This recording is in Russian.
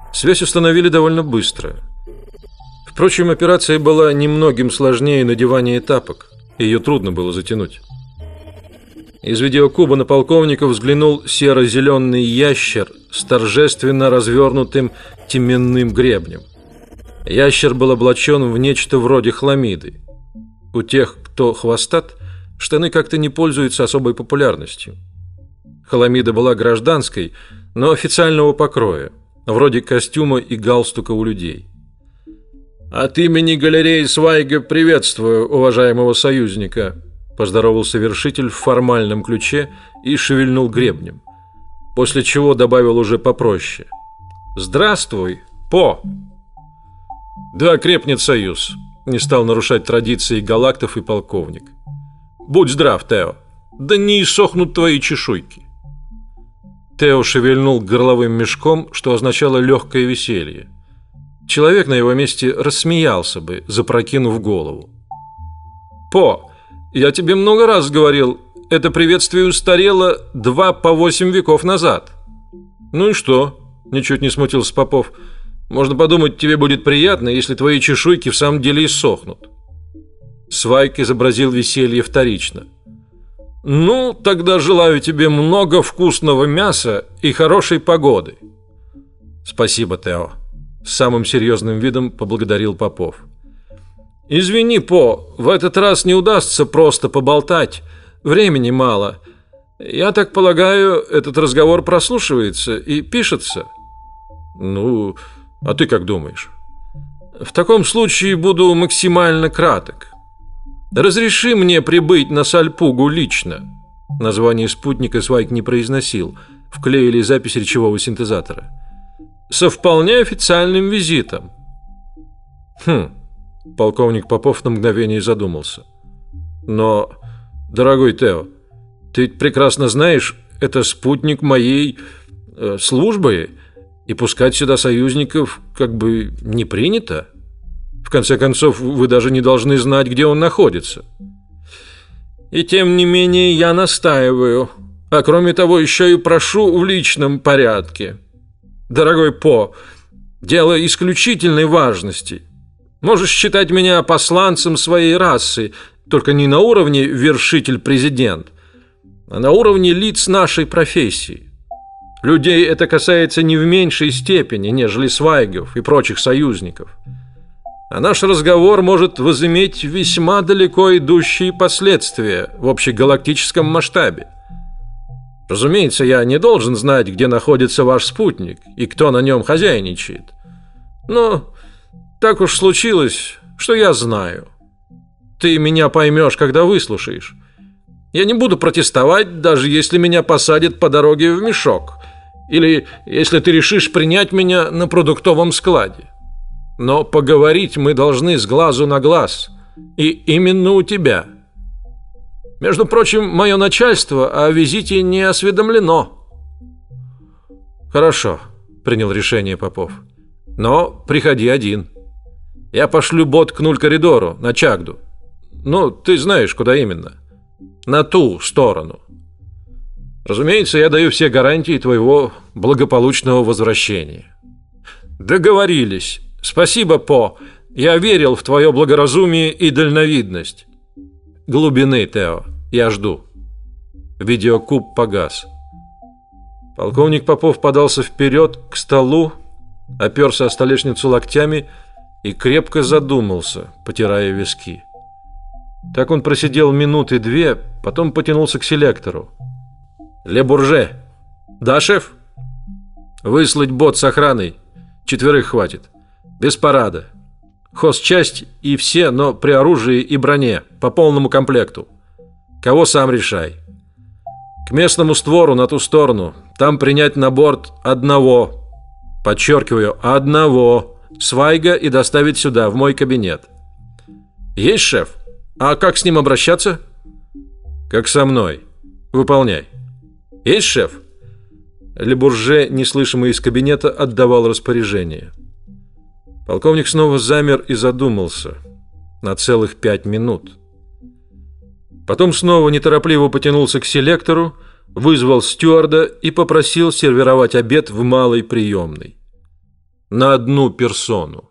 Связь установили довольно быстро. Впрочем, операция была немногим сложнее надевания тапок. Ее трудно было затянуть. Из видеокуба на полковника взглянул серо-зеленый ящер с торжественно развернутым теменным гребнем. Ящер был облачен в нечто вроде хламиды. У тех, кто хвостат, штаны как-то не пользуются особой популярностью. Хламида была гражданской, но официального покроя, вроде костюма и галстука у людей. От имени галереи Свайга приветствую уважаемого союзника, поздоровался вершитель в формальном ключе и шевельнул гребнем, после чего добавил уже попроще: здравствуй, По. Да крепнет союз, не стал нарушать традиции галактов и полковник. Будь здрав, Тео. Да не иссохнут твои чешуйки. Тео шевельнул горловым мешком, что означало легкое веселье. Человек на его месте рассмеялся бы, запрокинув голову. По, я тебе много раз говорил, это приветствие устарело 2 по 8 веков назад. Ну и что? Ничуть не смутился Попов. Можно подумать, тебе будет приятно, если твои чешуйки в самом деле иссохнут. Свайк изобразил веселье вторично. Ну, тогда желаю тебе много вкусного мяса и хорошей погоды. Спасибо, Тео. С самым серьезным видом поблагодарил Попов. Извини, По, в этот раз не удастся просто поболтать. Времени мало. Я так полагаю, этот разговор прослушивается и пишется. Ну, а ты как думаешь? В таком случае буду максимально краток. Разреши мне прибыть на Сальпугу лично. Название спутника Свайк не произносил, вклеили запись речевого синтезатора. Со вполне официальным визитом. Полковник Попов на мгновение задумался. Но, дорогой Тео, ты прекрасно знаешь, это спутник моей службы, и пускать сюда союзников как бы не принято. В конце концов, вы даже не должны знать, где он находится. И тем не менее я настаиваю, а кроме того еще и прошу в личном порядке. Дорогой По, дело исключительной важности. Можешь считать меня посланцем своей расы, только не на уровне вершитель-президент, а на уровне лиц нашей профессии. Людей это касается не в меньшей степени, нежели Свайгов и прочих союзников. А наш разговор может возыметь весьма далеко идущие последствия в общегалактическом масштабе. Разумеется, я не должен знать, где находится ваш спутник и кто на нем хозяйничает. Но так уж случилось, что я знаю. Ты меня поймешь, когда выслушаешь. Я не буду протестовать, даже если меня посадят по дороге в мешок, или если ты решишь принять меня на продуктовом складе. Но поговорить мы должны с глазу на глаз, и именно у тебя. Между прочим, мое начальство о визите не осведомлено. Хорошо, принял решение Попов. Но приходи один. Я пошлю бот к Нуль-коридору на Чагду. Ну, ты знаешь, куда именно. На ту сторону. Разумеется, я даю все гарантии твоего благополучного возвращения. Договорились. Спасибо, По. Я верил в твое благоразумие и дальновидность. Глубины, Тео. Я жду. Видеокуб погас. Полковник Попов подался вперед к столу, оперся о столешницу локтями и крепко задумался, потирая виски. Так он просидел минуты две, потом потянулся к селектору. Ле Бурже. Да, шеф? Выслать бот с охраной. 4 хватит. Без парада. Хозчасть и все, но при оружии и броне, по полному комплекту. Кого сам решай. К местному створу на ту сторону. Там принять на борт одного, подчеркиваю, одного Свайга и доставить сюда, в мой кабинет. Есть, шеф? А как с ним обращаться? Как со мной. Выполняй. Есть, шеф? Ле Бурже, неслышимый из кабинета, отдавал распоряжение. Полковник снова замер и задумался на целых 5 минут. Потом снова неторопливо потянулся к селектору, вызвал стюарда и попросил сервировать обед в малой приемной. на одну персону.